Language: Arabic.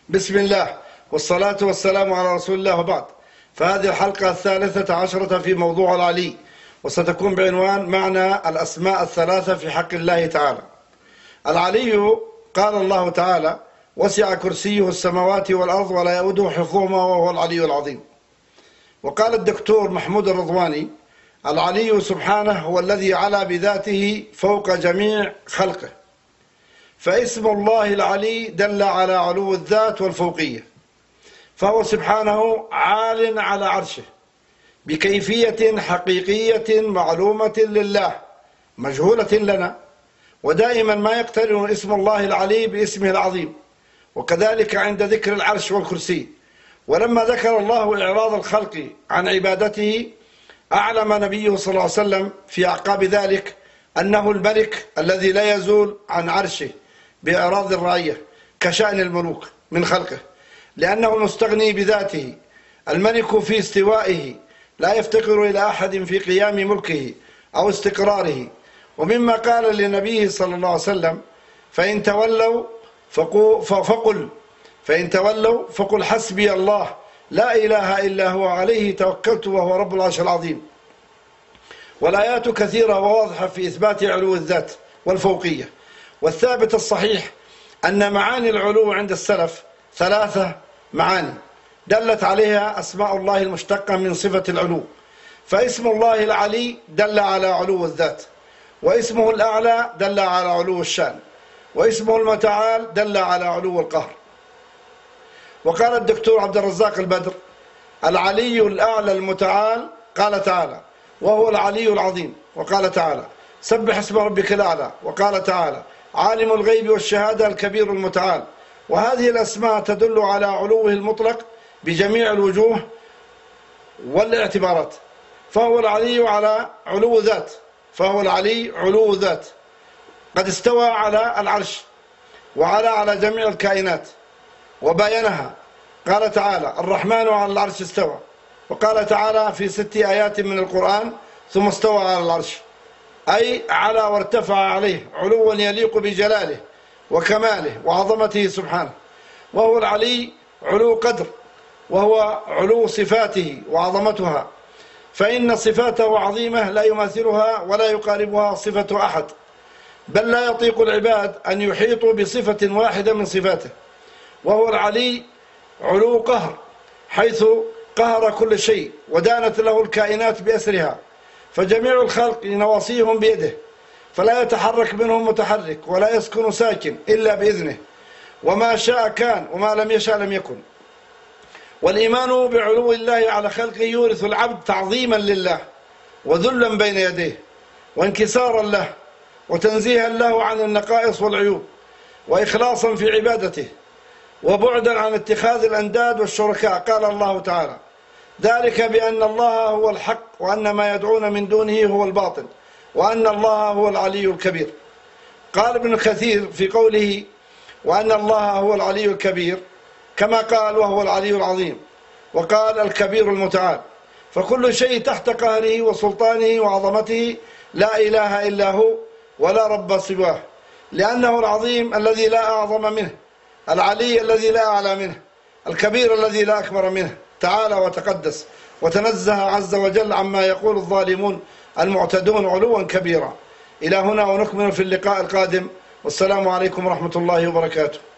بسم الله والصلاة والسلام على رسول الله وبعد. فهذه الحلقة 13 في موضوع العلي، وستكون بعنوان معنى الأسماء الثلاثة في حق الله تعالى. العلي قال الله تعالى: وسع كرسيه السماوات والأرض ولا يؤوده حفظهما وهو العلي العظيم. وقال الدكتور محمود الرضواني: العلي سبحانه هو الذي علا بذاته فوق جميع خلقه، فاسم الله العلي دل على علو الذات والفوقية، فهو سبحانه عال على عرشه بكيفية حقيقية معلومة لله مجهولة لنا، ودائما ما يقترن اسم الله العلي باسمه العظيم، وكذلك عند ذكر العرش والكرسي. ولما ذكر الله إعراض الخلق عن عبادته أعلم نبيه صلى الله عليه وسلم في أعقاب ذلك أنه الملك الذي لا يزول عن عرشه بإعراض الرعية كشأن الملوك من خلقه، لأنه المستغني بذاته، الملك في استوائه لا يفتقر إلى أحد في قيام ملكه أو استقراره. ومما قال لنبيه صلى الله عليه وسلم: فإن تولوا فقل حسبي الله لا إله إلا هو عليه توكلت وهو رب العرش العظيم. والآيات كثيرة وواضحة في إثبات علو الذات والفوقية. والثابت الصحيح أن معاني العلو عند السلف 3 معاني دلت عليها أسماء الله المشتقة من صفة العلو. فاسم الله العلي دل على علو الذات، واسمه الأعلى دل على علو الشأن، واسمه المتعال دل على علو القهر. وقال الدكتور عبد الرزاق البدر: العلي الأعلى المتعال، قال تعالى: وهو العلي العظيم. وقال تعالى: سبح اسم ربك الأعلى. وقال تعالى: عالم الغيب والشهادة الكبير المتعال. وهذه الأسماء تدل على علوه المطلق بجميع الوجوه والاعتبارات، فهو العلي على علو ذات، فهو العلي علو ذات، قد استوى على العرش على جميع الكائنات وباينها. قال تعالى: الرحمن على العرش استوى. وقال تعالى في 6 آيات من القرآن: ثم استوى على العرش، أي على وارتفع عليه علوا يليق بجلاله وكماله وعظمته سبحانه. وهو العلي علو قدر، وهو علو صفاته وعظمتها، فإن صفاته عظيمة لا يماثلها ولا يقاربها صفة أحد، بل لا يطيق العباد أن يحيطوا بصفة واحدة من صفاته. وهو العلي علو قهر، حيث قهر كل شيء ودانت له الكائنات بأسرها، فجميع الخلق نواصيهم بيده، فلا يتحرك منهم متحرك ولا يسكن ساكن إلا بإذنه، وما شاء كان وما لم يشاء لم يكن. والإيمان بعلو الله على خلقه يورث العبد تعظيما لله وذلا بين يديه وانكسارا له وتنزيها له عن النقائص والعيوب وإخلاصا في عبادته وبعدا عن اتخاذ الأنداد والشركاء. قال الله تعالى: ذلك بأن الله هو الحق وأن ما يدعون من دونه هو الباطل وأن الله هو العلي الكبير. قال ابن كثير في قوله: وأن الله هو العلي الكبير، كما قال: وهو العلي العظيم. وقال: الكبير المتعال. فكل شيء تحت قهره وسلطانه وعظمته لا إله إلا هو ولا رب سواه، لأنه العظيم الذي لا أعظم منه، العلي الذي لا أعلى منه، الكبير الذي لا أكبر منه، تعالى وتقدس وتنزه عز وجل عما يقول الظالمون المعتدون علوا كبيرا. إلى هنا ونكمل في اللقاء القادم، والسلام عليكم ورحمة الله وبركاته.